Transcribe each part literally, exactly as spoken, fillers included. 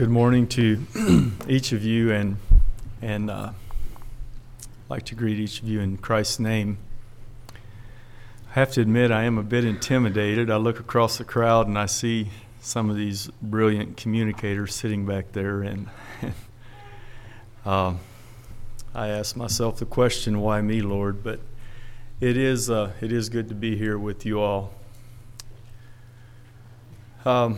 Good morning to each of you, and and uh, I'd like to greet each of you in Christ's name. I have to admit I am a bit intimidated. I look across the crowd and I see some of these brilliant communicators sitting back there, and uh, I ask myself the question, why me, Lord? But it is uh, it is good to be here with you all. Um,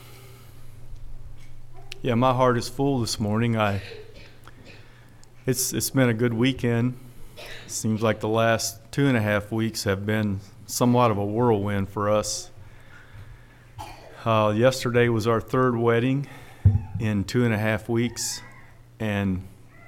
Yeah, my heart is full this morning. I it's it's been a good weekend. Seems like the last two and a half weeks have been somewhat of a whirlwind for us. Uh, yesterday was our third wedding in two and a half weeks, and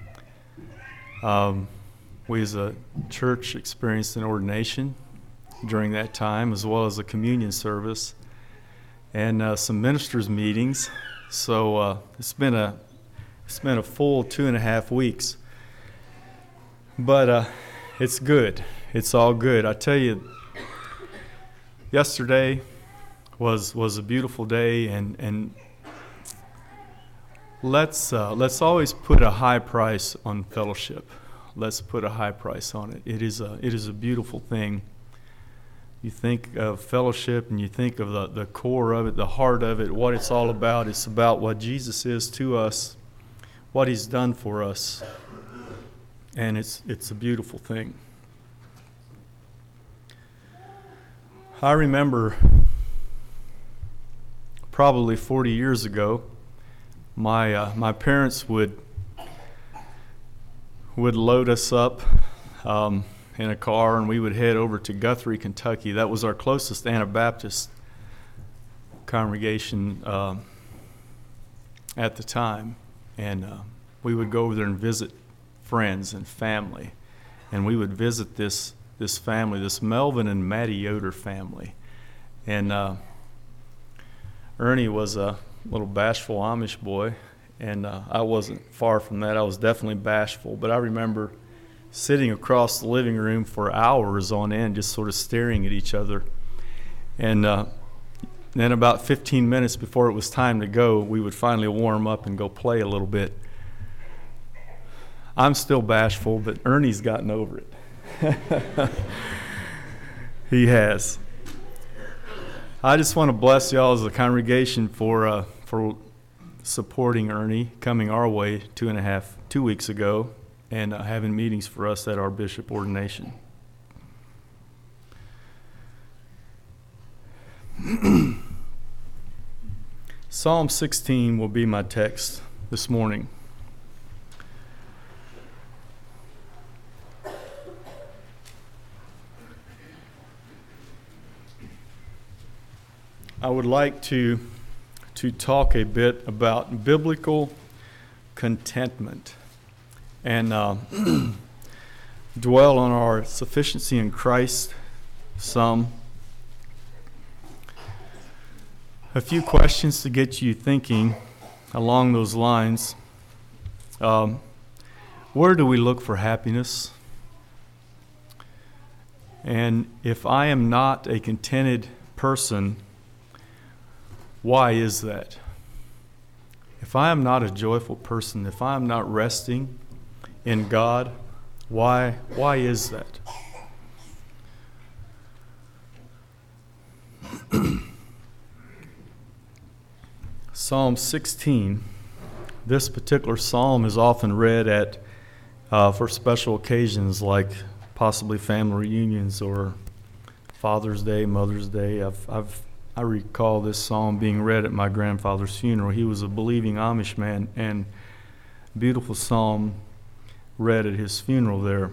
um, we as a church experienced an ordination during that time, as well as a communion service and uh, some ministers' meetings. So uh, it's been a it's been a full two and a half weeks, but uh, it's good. It's all good. I tell you, yesterday was was a beautiful day, and and let's uh, let's always put a high price on fellowship. Let's put a high price on it. It is a it is a beautiful thing. You think of fellowship and you think of the, the core of it, the heart of it, what it's all about. It's about what Jesus is to us, what he's done for us. And it's it's a beautiful thing. I remember probably forty years ago, my uh, my parents would would load us up um, in a car, and we would head over to Guthrie, Kentucky. That was our closest Anabaptist congregation uh, at the time. And uh, we would go over there and visit friends and family. And we would visit this this family, this Melvin and Maddie Yoder family. And uh, Ernie was a little bashful Amish boy, and uh, I wasn't far from that. I was definitely bashful, but I remember sitting across the living room for hours on end, just sort of staring at each other. And uh, then about fifteen minutes before it was time to go, we would finally warm up and go play a little bit. I'm still bashful, but Ernie's gotten over it. He has. I just want to bless y'all as a congregation for uh, for supporting Ernie, coming our way two and a half, two weeks ago, and uh, having meetings for us at our bishop ordination. Psalm sixteen will be my text this morning. I would like to to talk a bit about biblical contentment, and uh, dwell on our sufficiency in Christ some. A few questions to get you thinking along those lines. Um, where do we look for happiness? And if I am not a contented person, why is that? If I am not a joyful person, if I am not resting in God, why why is that? Psalm sixteen. This particular psalm is often read at uh, for special occasions, like possibly family reunions or Father's Day, Mother's Day. I've I've I recall this psalm being read at my grandfather's funeral. He was a believing Amish man, and beautiful psalm read at his funeral there.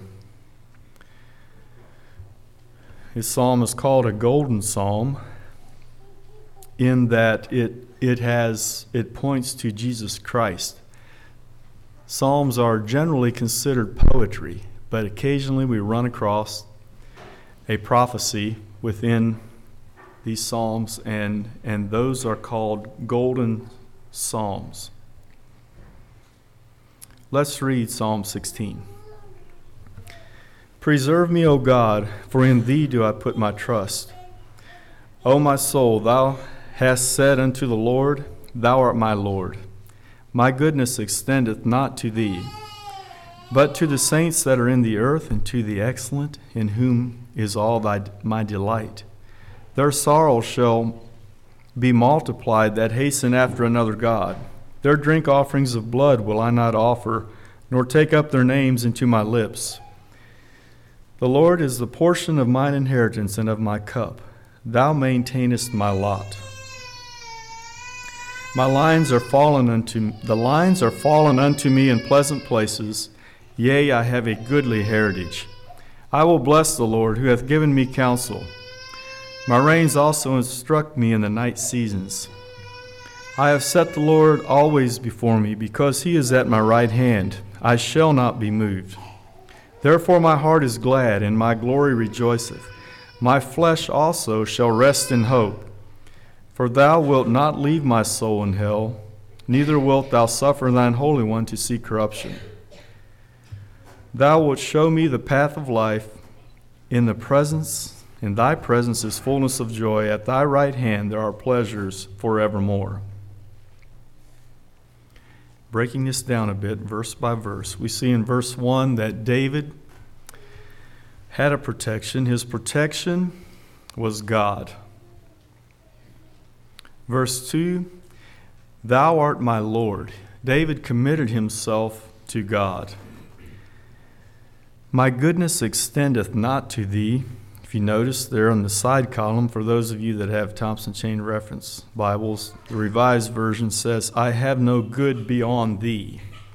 His psalm is called a golden psalm in that it it has it points to Jesus Christ. Psalms are generally considered poetry, but occasionally we run across a prophecy within these psalms, and and those are called golden psalms. Let's read Psalm sixteen. Preserve me, O God, for in thee do I put my trust. O my soul, thou hast said unto the Lord, Thou art my Lord. My goodness extendeth not to thee, but to the saints that are in the earth, and to the excellent, in whom is all thy, my delight. Their sorrow shall be multiplied that hasten after another God. Their drink offerings of blood will I not offer, nor take up their names into my lips. The Lord is the portion of mine inheritance and of my cup. Thou maintainest my lot. My lines are fallen unto the lines are fallen unto me in pleasant places. Yea, I have a goodly heritage. I will bless the Lord, who hath given me counsel. My reins also instruct me in the night seasons. I have set the Lord always before me, because he is at my right hand. I shall not be moved. Therefore my heart is glad, and my glory rejoiceth. My flesh also shall rest in hope. For thou wilt not leave my soul in hell, neither wilt thou suffer thine Holy One to see corruption. Thou wilt show me the path of life. In the presence, in thy presence is fullness of joy. At thy right hand there are pleasures forevermore. Breaking this down a bit, verse by verse, we see in verse one that David had a protection. His protection was God. Verse two, thou art my Lord. David committed himself to God. My goodness extendeth not to thee. If you notice there on the side column, for those of you that have Thompson Chain Reference Bibles, the Revised Version says, I have no good beyond thee.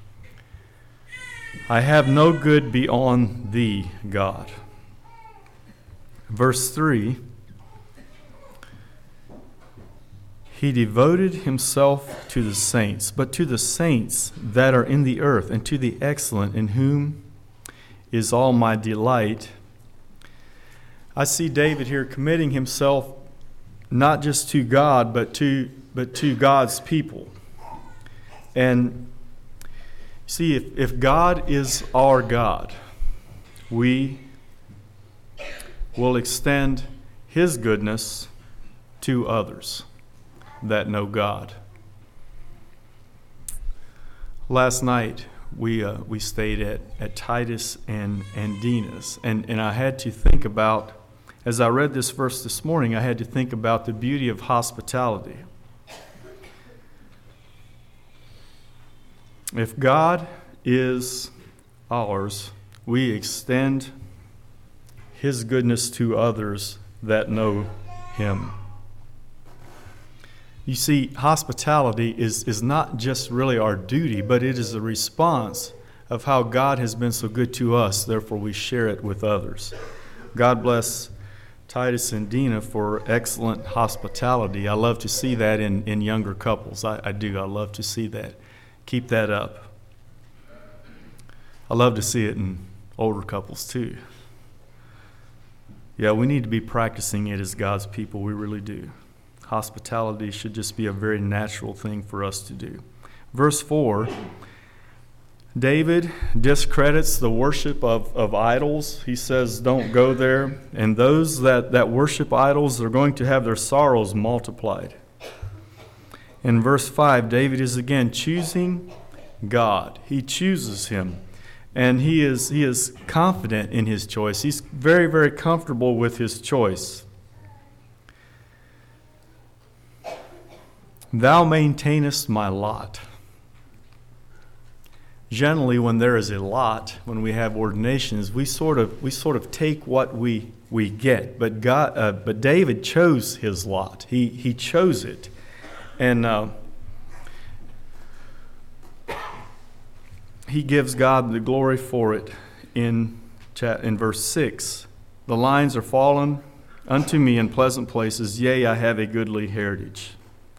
I have no good beyond thee, God. Verse three, he devoted himself to the saints, but to the saints that are in the earth, and to the excellent, in whom is all my delight. I see David here committing himself not just to God, but to but to God's people. And see, if, if God is our God, we will extend his goodness to others that know God. Last night, we uh, we stayed at, at Titus and, and Dina's, and, and I had to think about, as I read this verse this morning, I had to think about the beauty of hospitality. If God is ours, we extend his goodness to others that know him. You see, hospitality is, is not just really our duty, but it is a response of how God has been so good to us. Therefore, we share it with others. God bless Titus and Dina for excellent hospitality. I love to see that in, in younger couples. I, I do. I love to see that. Keep that up. I love to see it in older couples too. Yeah, we need to be practicing it as God's people. We really do. Hospitality should just be a very natural thing for us to do. Verse four, David discredits the worship of, of idols. He says, don't go there. And those that, that worship idols are going to have their sorrows multiplied. In verse five, David is again choosing God. He chooses him. And he is, he is confident in his choice. He's very, very comfortable with his choice. Thou maintainest my lot. Generally, when there is a lot, when we have ordinations, we sort of we sort of take what we we get. But God, uh, but David chose his lot. He he chose it, and uh, he gives God the glory for it. In chat in verse six, the lines are fallen unto me in pleasant places. Yea, I have a goodly heritage.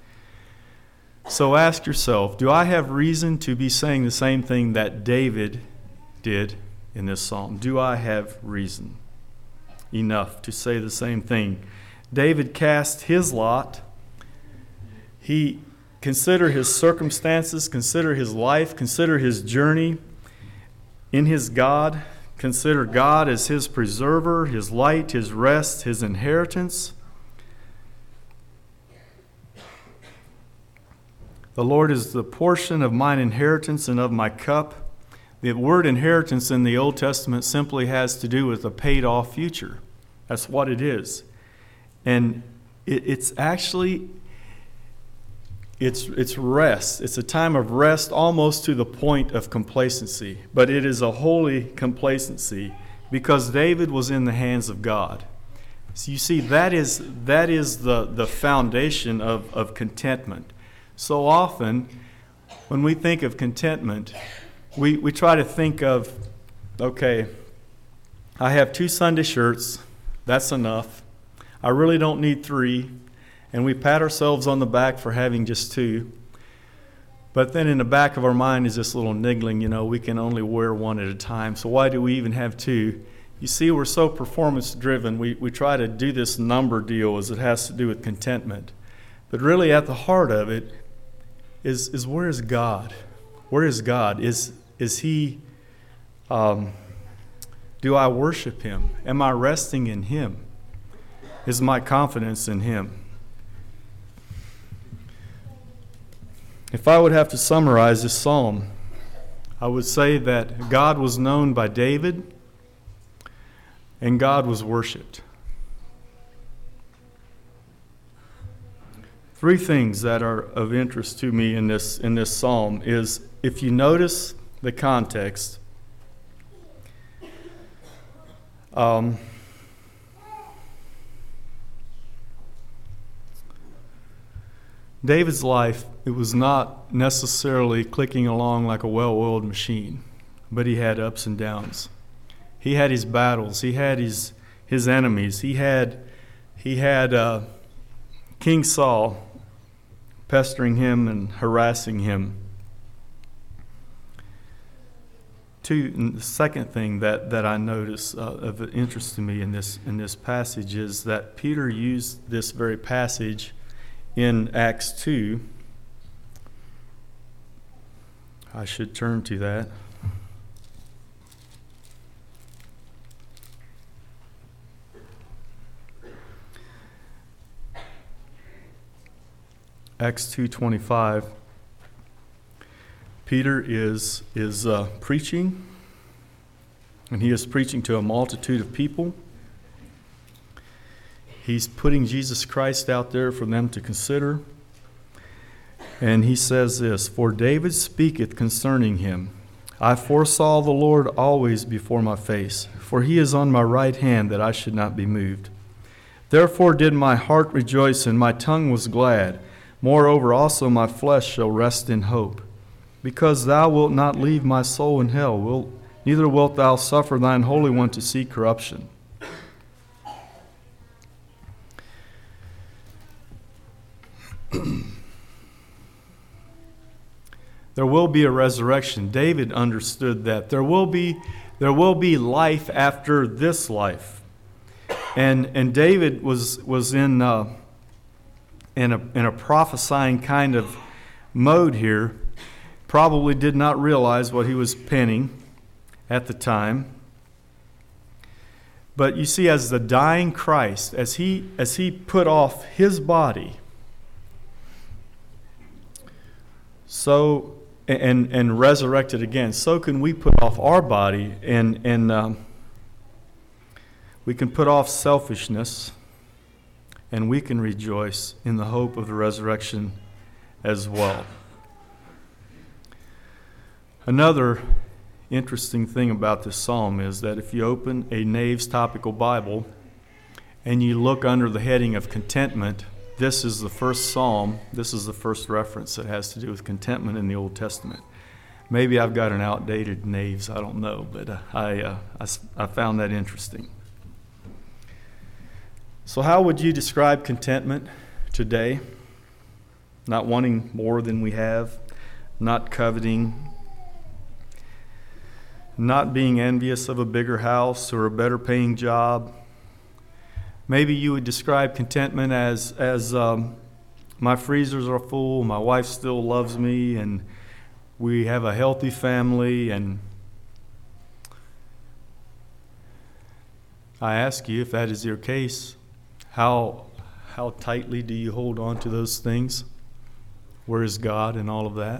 So ask yourself, do I have reason to be saying the same thing that David did in this psalm? Do I have reason enough to say the same thing? David cast his lot. He considered his circumstances, consider his life, consider his journey in his God. Consider God as his preserver, his light, his rest, his inheritance. The Lord is the portion of mine inheritance and of my cup. The word inheritance in the Old Testament simply has to do with a paid-off future. That's what it is. And it, it's actually, it's, it's rest. It's a time of rest almost to the point of complacency. But it is a holy complacency because David was in the hands of God. So you see, that is, that is the, the foundation of, of contentment. So often, when we think of contentment, we, we try to think of, okay, I have two Sunday shirts, that's enough. I really don't need three. And we pat ourselves on the back for having just two. But then in the back of our mind is this little niggling, you know, we can only wear one at a time, so why do we even have two? You see, we're so performance driven, we, we try to do this number deal as it has to do with contentment. But really at the heart of it is, is where is God? Where is God? Is, is He, um, do I worship Him? Am I resting in Him? Is my confidence in Him? If I would have to summarize this psalm, I would say that God was known by David and God was worshipped. Three things that are of interest to me in this in this psalm is, if you notice the context, um, David's life, it was not necessarily clicking along like a well-oiled machine, but he had ups and downs. He had his battles. He had his his enemies. He had he had uh, King Saul pestering him and harassing him. Two, the second thing that, that I notice uh, of interest to me in this in this passage is that Peter used this very passage in Acts two. I should turn to that. Acts two twenty-five. Peter is is uh, preaching, and he is preaching to a multitude of people. He's putting Jesus Christ out there for them to consider. And he says this, "For David speaketh concerning him, I foresaw the Lord always before my face, for he is on my right hand, that I should not be moved. Therefore did my heart rejoice, and my tongue was glad. Moreover also my flesh shall rest in hope. Because thou wilt not leave my soul in hell, wilt, neither wilt thou suffer thine Holy One to see corruption." There will be a resurrection. David understood that. There will be, there will be life after this life. And and David was was in uh, in a in a prophesying kind of mode here. Probably did not realize what he was penning at the time. But you see, as the dying Christ, as he as he put off his body, so and and resurrected again, so can we put off our body, and and um, we can put off selfishness, and we can rejoice in the hope of the resurrection as well. Another interesting thing about this psalm is that if you open a Nave's Topical Bible and you look under the heading of contentment, this is the first psalm, this is the first reference that has to do with contentment in the Old Testament. Maybe I've got an outdated Nave's, I don't know, but uh, I, uh, I, I found that interesting. So how would you describe contentment today? Not wanting more than we have, not coveting, not being envious of a bigger house or a better paying job. Maybe you would describe contentment as, as um, my freezers are full, my wife still loves me, and we have a healthy family. And I ask you, if that is your case, how, how tightly do you hold on to those things? Where is God in all of that?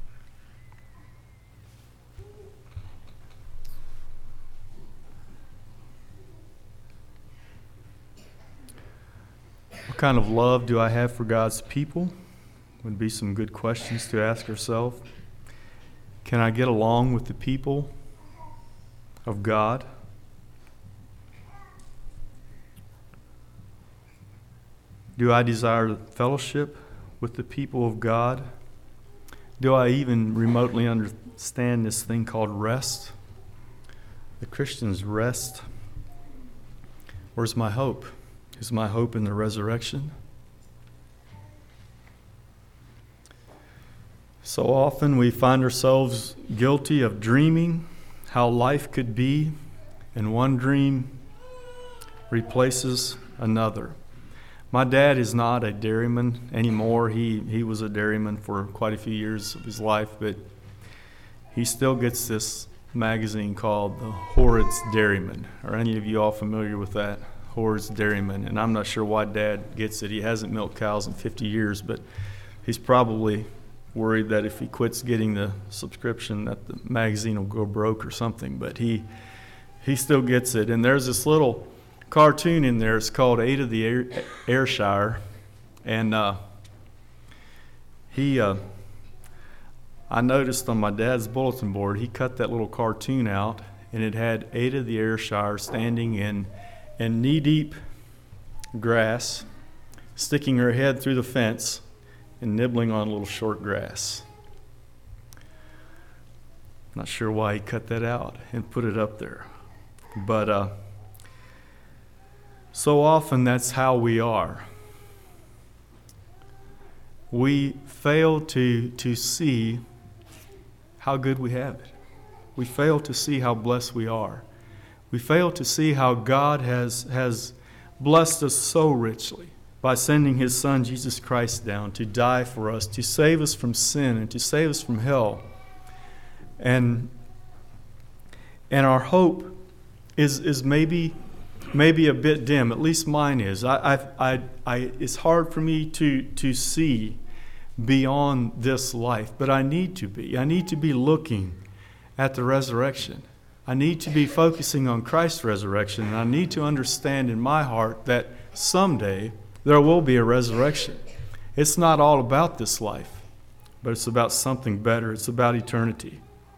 What kind of love do I have for God's people? Would be some good questions to ask ourselves. Can I get along with the people of God? Do I desire fellowship with the people of God? Do I even remotely understand this thing called rest? The Christians rest. Where's my hope? Is my hope in the resurrection? So often we find ourselves guilty of dreaming how life could be, and one dream replaces another. My dad is not a dairyman anymore. He he was a dairyman for quite a few years of his life, but he still gets this magazine called the Horrid's Dairyman. Are any of you all familiar with that? Horrid's Dairyman. And I'm not sure why Dad gets it. He hasn't milked cows in fifty years, but he's probably worried that if he quits getting the subscription that the magazine will go broke or something. But he he still gets it. And there's this little cartoon in there. It's called Ada the Air, Ayrshire. And uh, he, uh, I noticed on my dad's bulletin board, he cut that little cartoon out, and it had Ada the Ayrshire standing in, in knee-deep grass, sticking her head through the fence and nibbling on a little short grass. Not sure why he cut that out and put it up there. But uh, so often that's how we are. We fail to, to see how good we have it. We fail to see how blessed we are. We fail to see how God has, has blessed us so richly by sending His Son, Jesus Christ, down to die for us, to save us from sin and to save us from hell. And, and our hope is, is maybe, maybe a bit dim, at least mine is. I, I, I, I, it's hard for me to, to see beyond this life, but I need to be. I need to be looking at the resurrection. I need to be focusing on Christ's resurrection, and I need to understand in my heart that someday there will be a resurrection. It's not all about this life, but it's about something better. It's about eternity.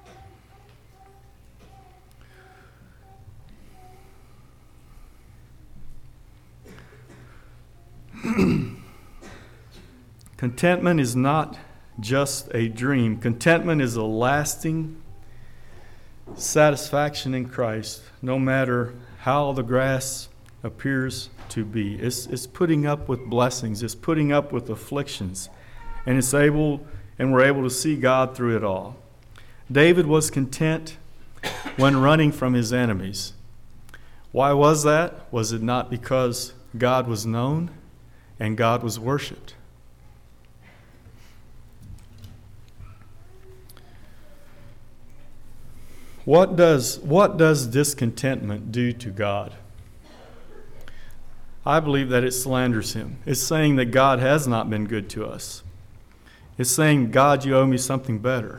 Contentment is not just a dream. Contentment is a lasting satisfaction in Christ, no matter how the grass appears to be. It's, it's putting up with blessings. It's putting up with afflictions. And it's able, and we're able to see God through it all. David was content when running from his enemies. Why was that? Was it not because God was known and God was worshipped? What does, what does discontentment do to God? I believe that it slanders Him. It's saying that God has not been good to us. It's saying, God, you owe me something better.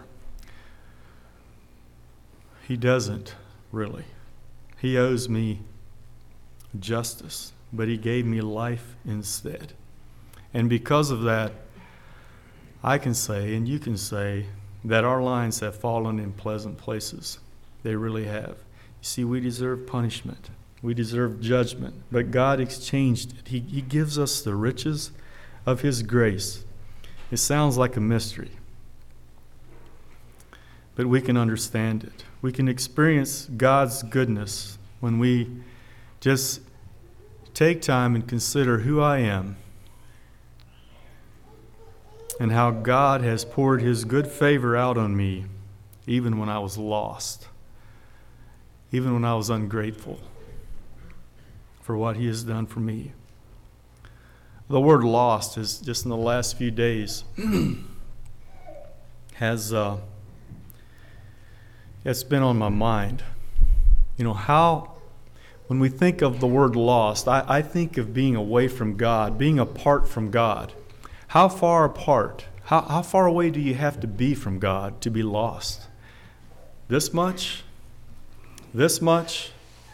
He doesn't, really. He owes me justice, but He gave me life instead. And because of that, I can say, and you can say, that our lines have fallen in pleasant places. They really have. You see, we deserve punishment. We deserve judgment. But God exchanged it. He, he gives us the riches of His grace. It sounds like a mystery, but we can understand it. We can experience God's goodness when we just take time and consider who I am and how God has poured His good favor out on me even when I was lost, even when I was ungrateful for what He has done for me. The word lost is just in the last few days has uh, it's been on my mind. You know, how, when we think of the word lost, I, I think of being away from God, being apart from God. How far apart, How, how far away do you have to be from God to be lost? This much? This much?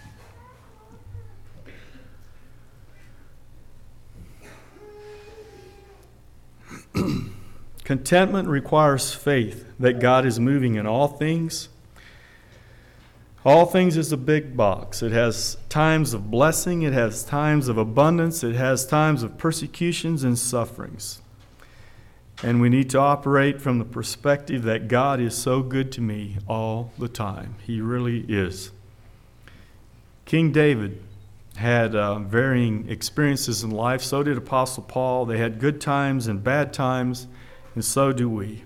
Contentment requires faith that God is moving in all things. All things is a big box. It has times of blessing, it has times of abundance, it has times of persecutions and sufferings. And we need to operate from the perspective that God is so good to me all the time. He really is. King David had uh, varying experiences in life. So did Apostle Paul. They had good times and bad times, and so do we.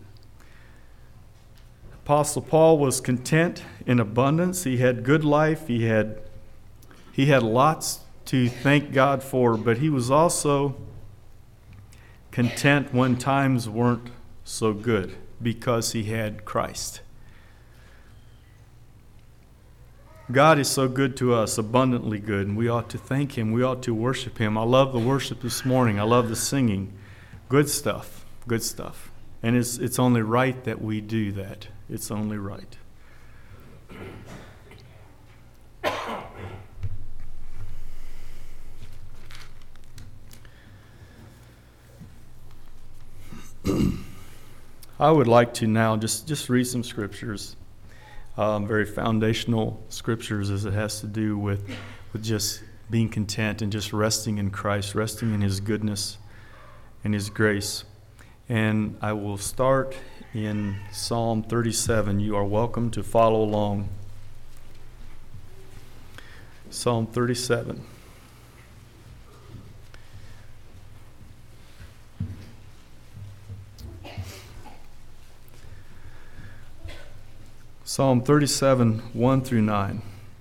Apostle Paul was content in abundance. He had good life. He had, he had lots to thank God for, but he was also content when times weren't so good because he had Christ. God is so good to us, abundantly good, and we ought to thank him. We ought to worship him. I love the worship this morning. I love the singing. Good stuff, good stuff. And it's it's only right that we do that. It's only right. I would like to now just, just read some scriptures, um, very foundational scriptures as it has to do with, with just being content and just resting in Christ, resting in his goodness and his grace. And I will start in Psalm thirty-seven. You are welcome to follow along. Psalm thirty-seven. Psalm thirty-seven, one through nine.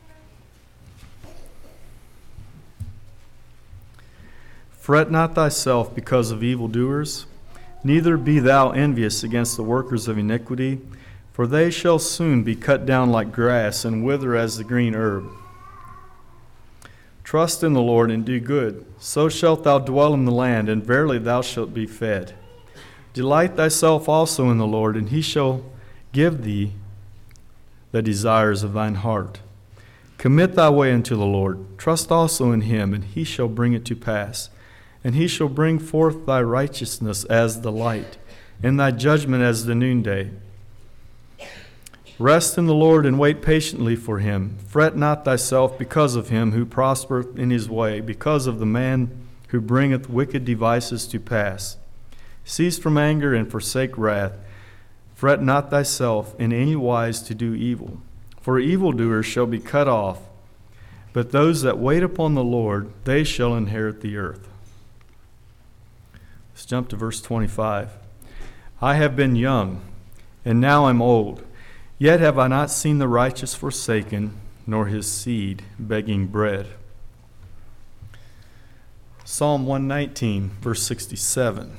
Fret not thyself because of evildoers, neither be thou envious against the workers of iniquity, for they shall soon be cut down like grass and wither as the green herb. Trust in the Lord and do good, so shalt thou dwell in the land, and verily thou shalt be fed. Delight thyself also in the Lord, and he shall give thee the desires of thine heart. Commit thy way unto the Lord. Trust also in him, and he shall bring it to pass. And he shall bring forth thy righteousness as the light, and thy judgment as the noonday. Rest in the Lord and wait patiently for him. Fret not thyself because of him who prospereth in his way, because of the man who bringeth wicked devices to pass. Cease from anger and forsake wrath. Fret not thyself in any wise to do evil, for evildoers shall be cut off, but those that wait upon the Lord, they shall inherit the earth. Let's jump to verse twenty-five. I have been young, and now I'm old, yet have I not seen the righteous forsaken, nor his seed begging bread. Psalm one nineteen, verse sixty-seven.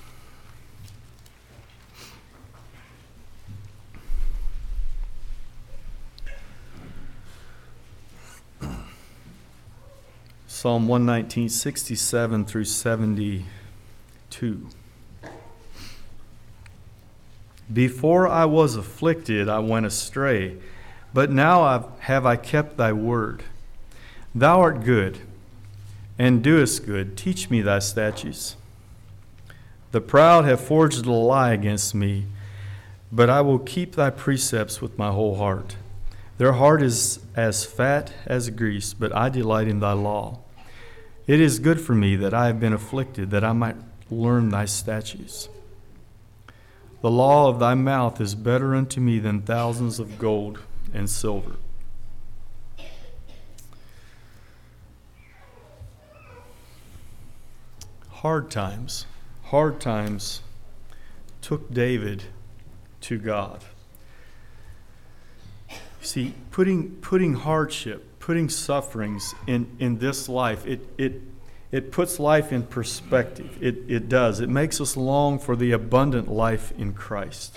Psalm one nineteen, sixty-seven through seventy-two. Before I was afflicted, I went astray, but now I've, have I kept thy word. Thou art good, and doest good. Teach me thy statutes. The proud have forged a lie against me, but I will keep thy precepts with my whole heart. Their heart is as fat as grease, but I delight in thy law. It is good for me that I have been afflicted, that I might learn thy statutes. The law of thy mouth is better unto me than thousands of gold and silver. Hard times, hard times took David to God. See, putting putting hardship, putting sufferings in, in this life, it it it puts life in perspective. It it does. It makes us long for the abundant life in Christ.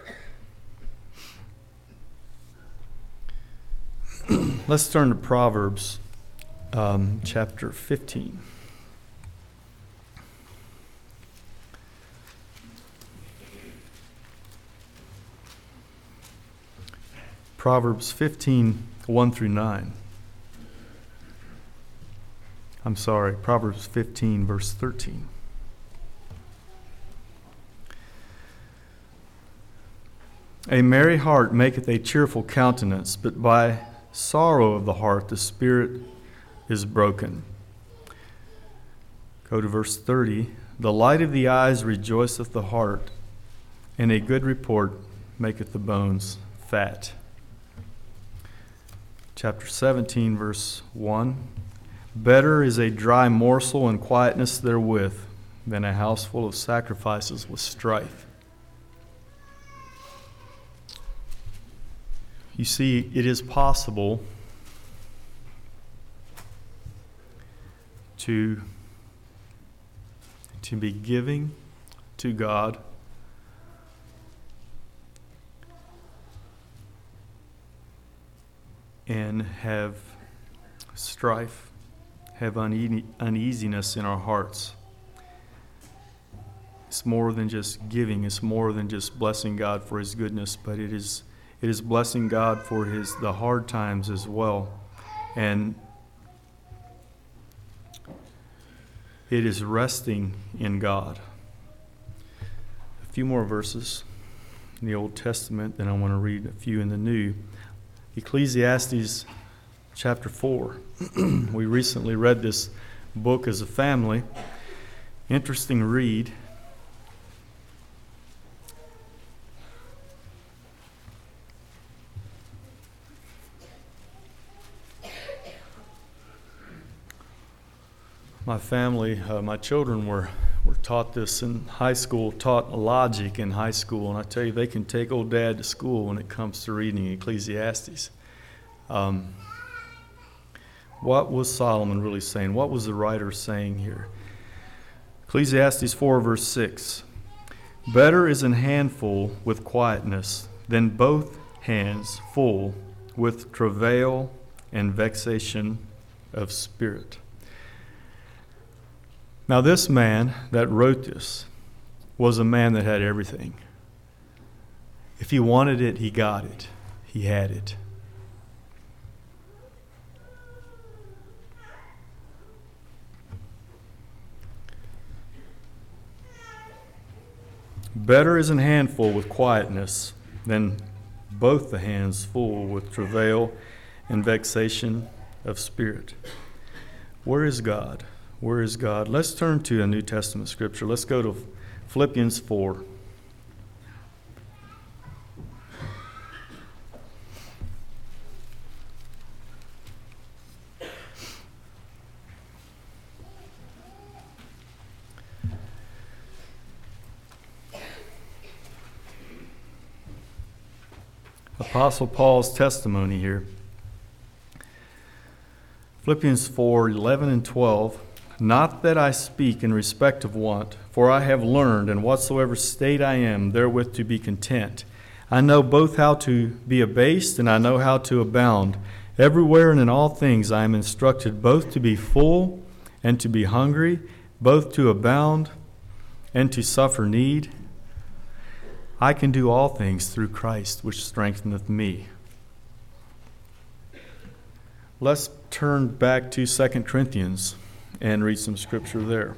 Let's turn to Proverbs um, chapter fifteen. Proverbs fifteen, one through nine. I'm sorry, Proverbs fifteen, verse thirteen. A merry heart maketh a cheerful countenance, but by sorrow of the heart the spirit is broken. Go to verse thirty. The light of the eyes rejoiceth the heart, and a good report maketh the bones fat. Chapter seventeen, verse one. Better is a dry morsel and quietness therewith than a house full of sacrifices with strife. You see, it is possible to, to be giving to God and have strife, have une- uneasiness in our hearts. It's more than just giving. It's more than just blessing God for His goodness, but it is it is blessing God for His the hard times as well, and it is resting in God. A few more verses in the Old Testament, then I want to read a few in the New. Ecclesiastes chapter four. We recently read this book as a family. Interesting read. My family, uh, my children were, were taught this in high school, taught logic in high school, and I tell you, they can take old dad to school when it comes to reading Ecclesiastes. Um, what was Solomon really saying? What was the writer saying here? Ecclesiastes four, verse six. Better is an handful with quietness than both hands full with travail and vexation of spirit. Now, this man that wrote this was a man that had everything. If he wanted it, he got it. He had it. Better is an handful with quietness than both the hands full with travail and vexation of spirit. Where is God? Where is God? Let's turn to a New Testament scripture. Let's go to Philippians four. Apostle Paul's testimony here. Philippians four, eleven and twelve. Not that I speak in respect of want, for I have learned in whatsoever state I am therewith to be content. I know both how to be abased and I know how to abound. Everywhere and in all things I am instructed both to be full and to be hungry, both to abound and to suffer need. I can do all things through Christ, which strengtheneth me. Let's turn back to Second Corinthians and read some scripture there.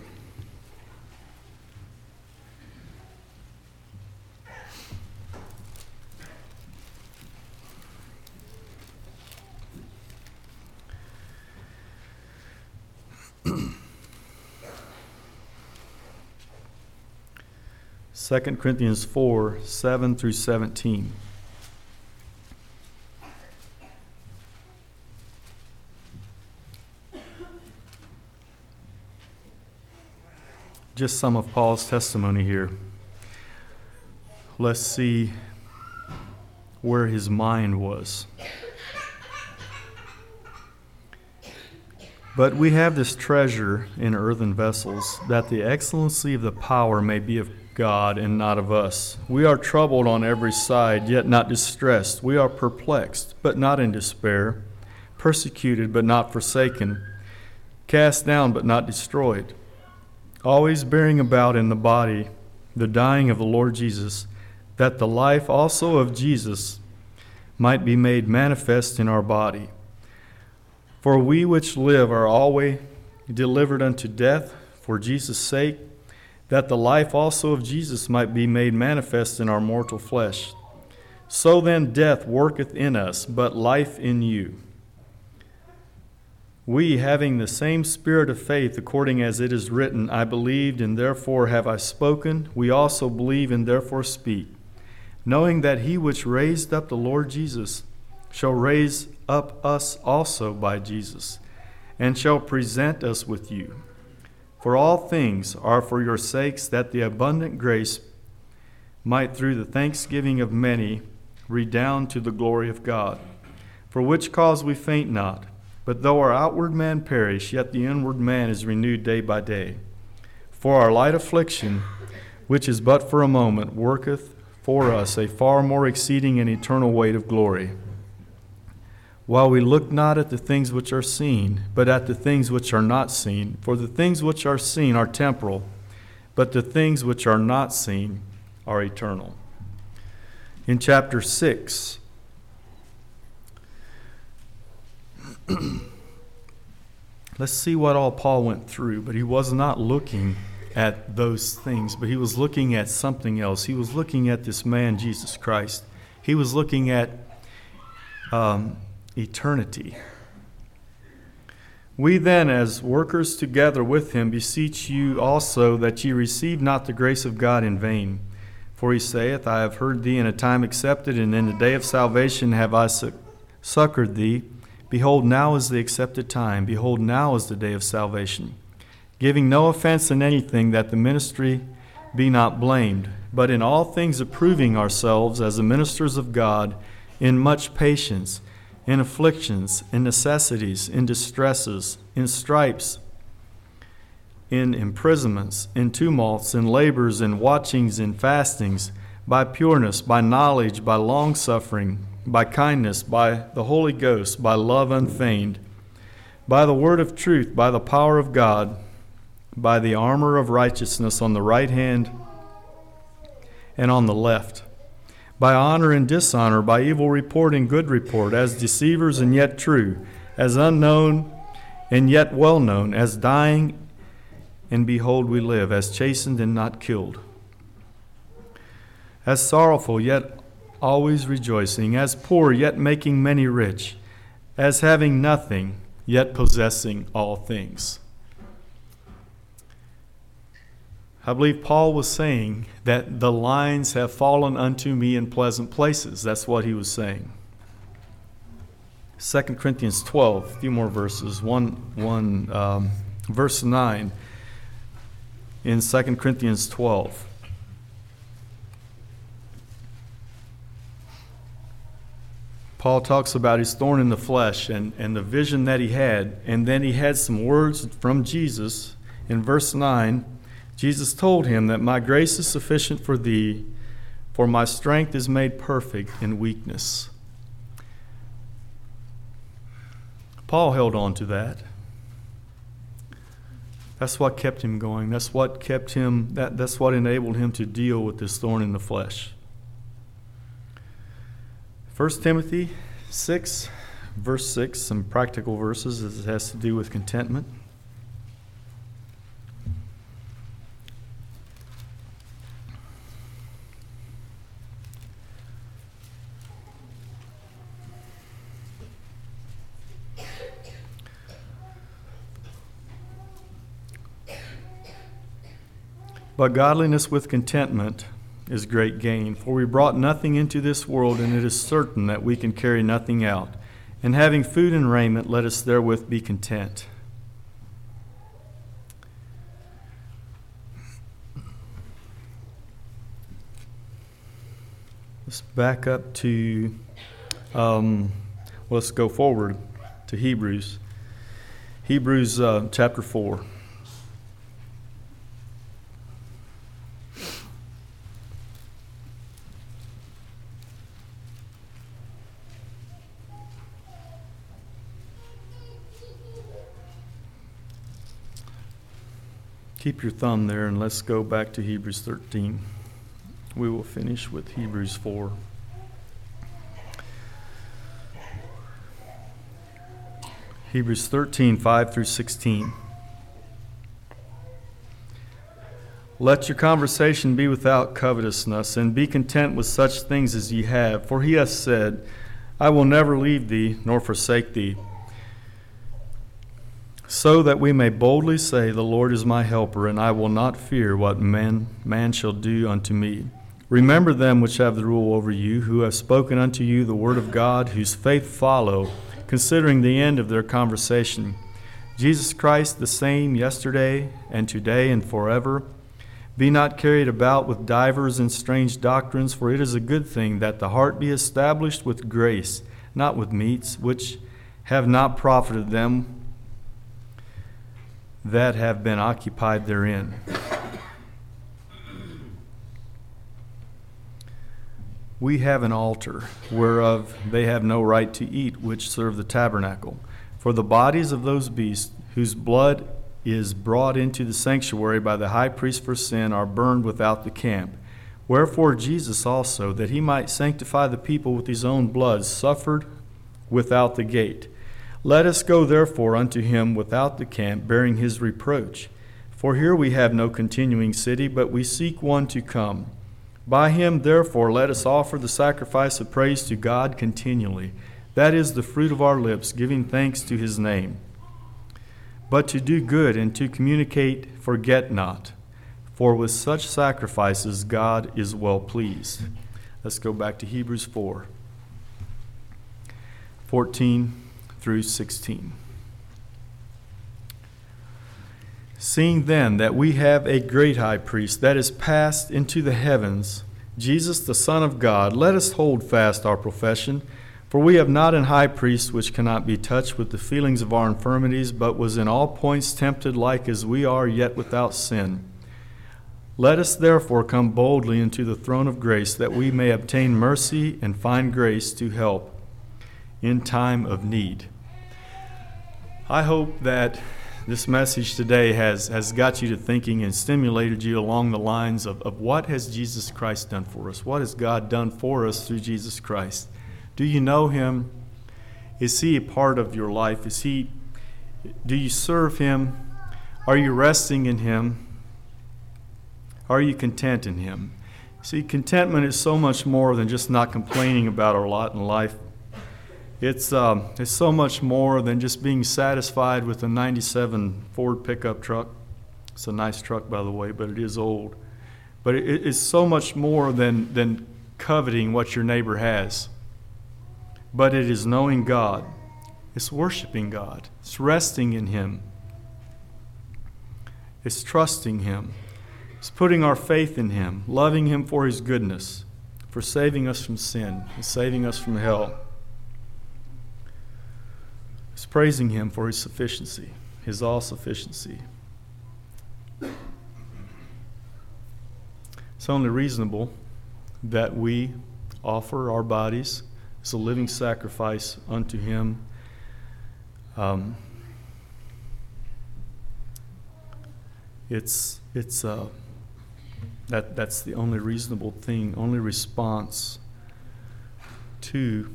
Second Corinthians four, seven through seventeen. Just some of Paul's testimony here. Let's see where his mind was. But we have this treasure in earthen vessels, that the excellency of the power may be of God and not of us. We are troubled on every side, yet not distressed. We are perplexed, but not in despair. Persecuted, but not forsaken. Cast down, but not destroyed. Always bearing about in the body the dying of the Lord Jesus, that the life also of Jesus might be made manifest in our body. For we which live are always delivered unto death for Jesus' sake, that the life also of Jesus might be made manifest in our mortal flesh. So then death worketh in us, but life in you. We, having the same spirit of faith, according as it is written, I believed, and therefore have I spoken, we also believe, and therefore speak, knowing that he which raised up the Lord Jesus shall raise up us also by Jesus, and shall present us with you. For all things are for your sakes, that the abundant grace might through the thanksgiving of many redound to the glory of God. For which cause we faint not, but though our outward man perish, yet the inward man is renewed day by day. For our light affliction, which is but for a moment, worketh for us a far more exceeding and eternal weight of glory. While we look not at the things which are seen, but at the things which are not seen. For the things which are seen are temporal, but the things which are not seen are eternal. In chapter six, let's see what all Paul went through. But he was not looking at those things, but he was looking at something else. He was looking at this man, Jesus Christ. He was looking at um, eternity. We then, as workers together with him, beseech you also that ye receive not the grace of God in vain. For he saith, I have heard thee in a time accepted, and in the day of salvation have I succored thee. Behold, now is the accepted time. Behold, now is the day of salvation. Giving no offense in anything, that the ministry be not blamed, but in all things approving ourselves as the ministers of God, in much patience, in afflictions, in necessities, in distresses, in stripes, in imprisonments, in tumults, in labors, in watchings, in fastings, by pureness, by knowledge, by longsuffering, by kindness, by the Holy Ghost, by love unfeigned, by the word of truth, by the power of God, by the armor of righteousness on the right hand and on the left, by honor and dishonor, by evil report and good report, as deceivers and yet true, as unknown and yet well known, as dying and behold we live, as chastened and not killed, as sorrowful yet always rejoicing, as poor yet making many rich, as having nothing yet possessing all things. I believe Paul was saying that the lines have fallen unto me in pleasant places. That's what he was saying. Second Corinthians twelve, a few more verses. One, one um, verse nine in Second Corinthians twelve. Paul talks about his thorn in the flesh and, and the vision that he had. And then he had some words from Jesus in verse nine. Jesus told him that my grace is sufficient for thee, for my strength is made perfect in weakness. Paul held on to that. That's what kept him going. That's what kept him, that, that's what enabled him to deal with this thorn in the flesh. First Timothy six, verse six, some practical verses as it has to do with contentment. But godliness with contentment is great gain. For we brought nothing into this world, and it is certain that we can carry nothing out. And having food and raiment, let us therewith be content. Let's back up to, um, let's go forward to Hebrews. Hebrews uh, chapter four. Keep your thumb there and let's go back to Hebrews thirteen. We will finish with Hebrews four. Hebrews thirteen, five through sixteen. Let your conversation be without covetousness, and be content with such things as ye have. For he hath said, I will never leave thee, nor forsake thee. So that we may boldly say, the Lord is my helper, and I will not fear what man, man shall do unto me. Remember them which have the rule over you, who have spoken unto you the word of God, whose faith follow, considering the end of their conversation. Jesus Christ the same yesterday and today and forever. Be not carried about with divers and strange doctrines, for it is a good thing that the heart be established with grace, not with meats, which have not profited them that have been occupied therein. We have an altar, whereof they have no right to eat, which serve the tabernacle. For the bodies of those beasts, whose blood is brought into the sanctuary by the high priest for sin, are burned without the camp. Wherefore Jesus also, that he might sanctify the people with his own blood, suffered without the gate. Let us go therefore unto him without the camp, bearing his reproach. For here we have no continuing city, but we seek one to come. By him therefore let us offer the sacrifice of praise to God continually. That is the fruit of our lips, giving thanks to his name. But to do good and to communicate, forget not. For with such sacrifices God is well pleased. Let's go back to Hebrews four, fourteen through sixteen. Seeing then that we have a great high priest that is passed into the heavens, Jesus the Son of God, let us hold fast our profession. For we have not an high priest which cannot be touched with the feelings of our infirmities, but was in all points tempted like as we are, yet without sin. Let us therefore come boldly into the throne of grace, that we may obtain mercy and find grace to help in time of need. I hope that this message today has, has got you to thinking and stimulated you along the lines of, of what has Jesus Christ done for us? What has God done for us through Jesus Christ? Do you know him? Is he a part of your life? Is he? Do you serve him? Are you resting in him? Are you content in him? See, contentment is so much more than just not complaining about our lot in life. It's um, it's so much more than just being satisfied with a ninety-seven Ford pickup truck. It's a nice truck, by the way, but it is old. But it, it's so much more than than coveting what your neighbor has. But it is knowing God. It's worshiping God. It's resting in him. It's trusting him. It's putting our faith in him, loving him for his goodness, for saving us from sin, and saving us from hell. It's praising him for his sufficiency, his all-sufficiency. It's only reasonable that we offer our bodies as a living sacrifice unto him. Um, it's it's uh, that that's the only reasonable thing, only response to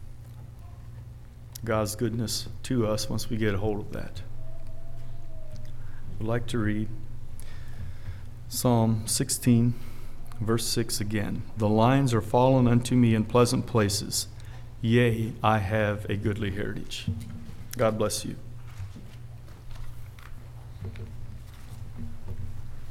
God's goodness to us once we get a hold of that. I'd like to read Psalm sixteen, verse six again. The lines are fallen unto me in pleasant places. Yea, I have a goodly heritage. God bless you.